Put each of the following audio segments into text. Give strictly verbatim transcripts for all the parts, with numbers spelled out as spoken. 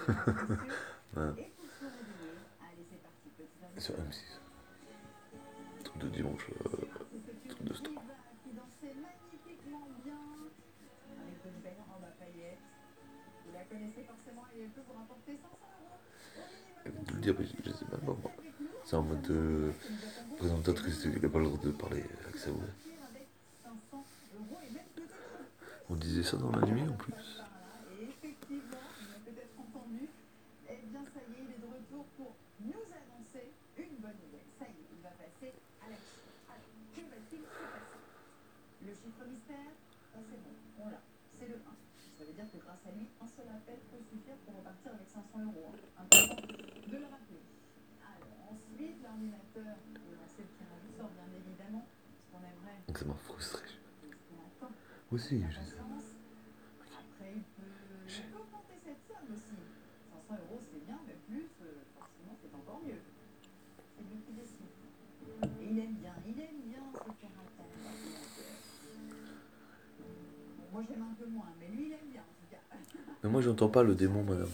Ouais. Sur M six. Truc de dimanche, euh, truc de star. De le dire, mais je sais pas, moi. C'est en mode euh, présentatrice, il n'a pas le droit de parler avec sa voix. On disait ça dans l'anime en plus. Donc ça m'a frustré. Moi aussi, je sais. Mais moi j'entends pas le démon, madame.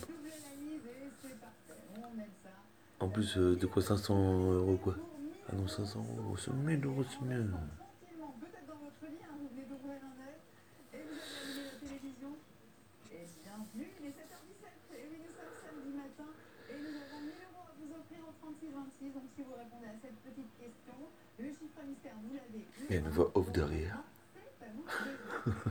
En plus, euh, de quoi cinq cents euros quoi. Ah non, cinq cents euros, c'est mille euros, c'est mieux. Il y a une voix off derrière.